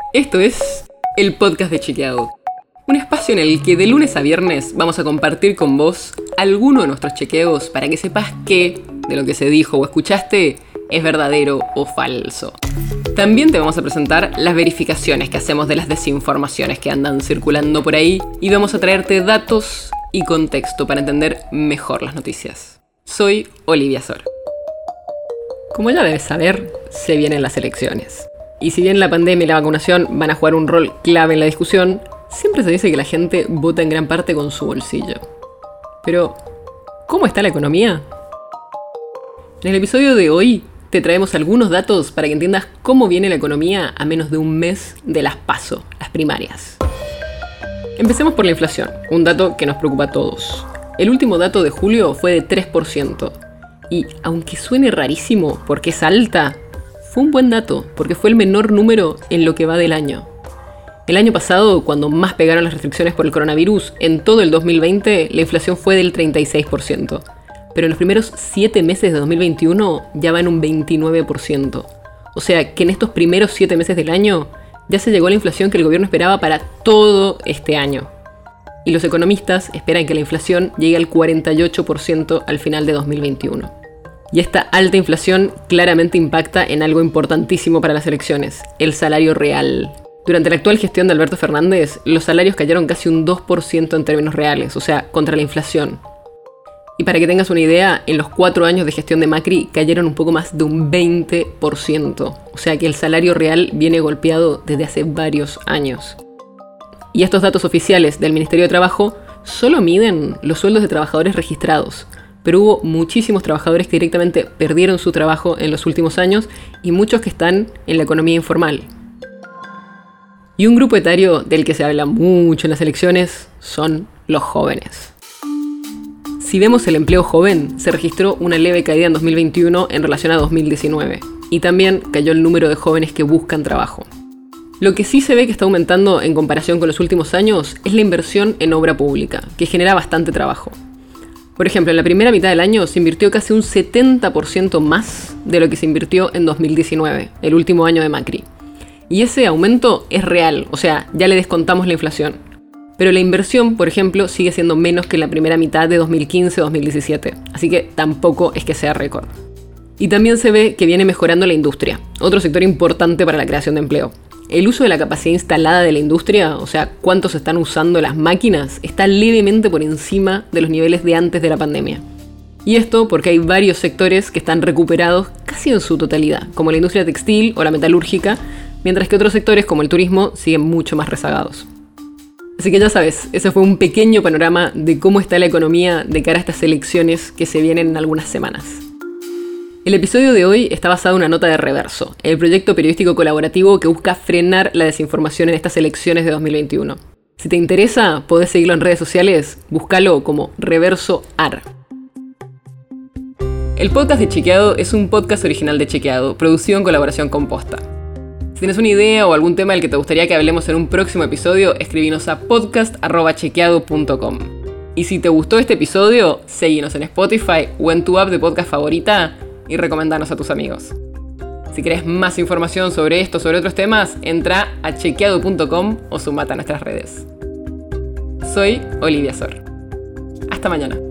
Esto es el podcast de Chequeado. Un espacio en el que de lunes a viernes vamos a compartir con vos alguno de nuestros chequeos para que sepas qué de lo que se dijo o escuchaste es verdadero o falso. También te vamos a presentar las verificaciones que hacemos de las desinformaciones que andan circulando por ahí y vamos a traerte datos y contexto para entender mejor las noticias. Soy Olivia Sor. Como ya debes saber, se vienen las elecciones. Y si bien la pandemia y la vacunación van a jugar un rol clave en la discusión, siempre se dice que la gente vota en gran parte con su bolsillo. Pero, ¿cómo está la economía? En el episodio de hoy te traemos algunos datos para que entiendas cómo viene la economía a menos de un mes de las PASO, las primarias. Empecemos por la inflación, un dato que nos preocupa a todos. El último dato de julio fue de 3%. Y aunque suene rarísimo porque es alta, fue un buen dato porque fue el menor número en lo que va del año. El año pasado, cuando más pegaron las restricciones por el coronavirus, en todo el 2020 la inflación fue del 36%. Pero en los primeros 7 meses de 2021 ya va en un 29%. O sea que en estos primeros 7 meses del año ya se llegó a la inflación que el gobierno esperaba para todo este año. Y los economistas esperan que la inflación llegue al 48% al final de 2021. Y esta alta inflación claramente impacta en algo importantísimo para las elecciones, el salario real. Durante la actual gestión de Alberto Fernández, los salarios cayeron casi un 2% en términos reales, o sea, contra la inflación. Y para que tengas una idea, en los 4 años de gestión de Macri cayeron un poco más de un 20%. O sea que el salario real viene golpeado desde hace varios años. Y estos datos oficiales del Ministerio de Trabajo solo miden los sueldos de trabajadores registrados, pero hubo muchísimos trabajadores que directamente perdieron su trabajo en los últimos años y muchos que están en la economía informal. Y un grupo etario del que se habla mucho en las elecciones son los jóvenes. Si vemos el empleo joven, se registró una leve caída en 2021 en relación a 2019, y también cayó el número de jóvenes que buscan trabajo. Lo que sí se ve que está aumentando en comparación con los últimos años es la inversión en obra pública, que genera bastante trabajo. Por ejemplo, en la primera mitad del año se invirtió casi un 70% más de lo que se invirtió en 2019, el último año de Macri. Y ese aumento es real, o sea, ya le descontamos la inflación. Pero la inversión, por ejemplo, sigue siendo menos que en la primera mitad de 2015-2017, así que tampoco es que sea récord. Y también se ve que viene mejorando la industria, otro sector importante para la creación de empleo. El uso de la capacidad instalada de la industria, o sea, cuánto se están usando las máquinas, está levemente por encima de los niveles de antes de la pandemia. Y esto porque hay varios sectores que están recuperados casi en su totalidad, como la industria textil o la metalúrgica, mientras que otros sectores como el turismo siguen mucho más rezagados. Así que ya sabes, ese fue un pequeño panorama de cómo está la economía de cara a estas elecciones que se vienen en algunas semanas. El episodio de hoy está basado en una nota de Reverso, el proyecto periodístico colaborativo que busca frenar la desinformación en estas elecciones de 2021. Si te interesa, podés seguirlo en redes sociales, búscalo como ReversoAR. El podcast de Chequeado es un podcast original de Chequeado, producido en colaboración con Posta. Si tienes una idea o algún tema del que te gustaría que hablemos en un próximo episodio, escribinos a podcast@chequeado.com. Y si te gustó este episodio, seguinos en Spotify o en tu app de podcast favorita y recomendanos a tus amigos. Si querés más información sobre esto o sobre otros temas, entra a chequeado.com o sumate a nuestras redes. Soy Olivia Sor. Hasta mañana.